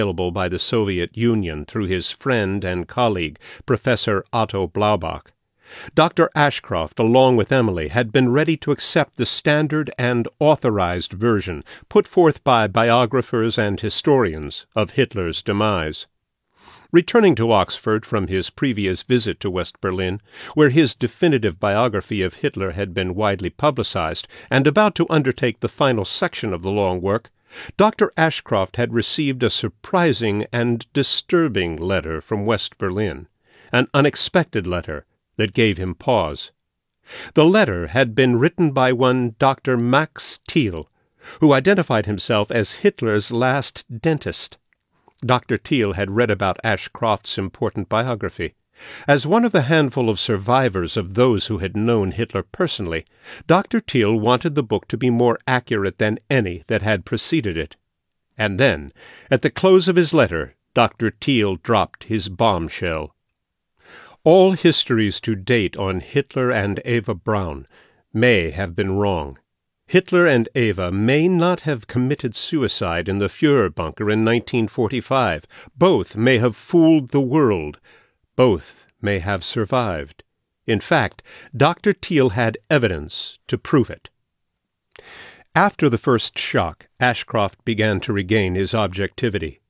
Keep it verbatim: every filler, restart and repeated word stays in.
available by the Soviet Union through his friend and colleague, Professor Otto Blaubach. Doctor Ashcroft, along with Emily, had been ready to accept the standard and authorized version put forth by biographers and historians of Hitler's demise. Returning to Oxford from his previous visit to West Berlin, where his definitive biography of Hitler had been widely publicized, and about to undertake the final section of the long work, Doctor Ashcroft had received a surprising and disturbing letter from West Berlin, an unexpected letter that gave him pause. The letter had been written by one Doctor Max Thiel, who identified himself as Hitler's last dentist. Doctor Thiel had read about Ashcroft's important biography. As one of a handful of survivors of those who had known Hitler personally, Doctor Thiel wanted the book to be more accurate than any that had preceded it. And then, at the close of his letter, Doctor Thiel dropped his bombshell. All histories to date on Hitler and Eva Braun may have been wrong. Hitler and Eva may not have committed suicide in the Führer bunker in nineteen forty-five. Both may have fooled the world. Both may have survived. In fact, Doctor Thiel had evidence to prove it. After the first shock, Ashcroft began to regain his objectivity.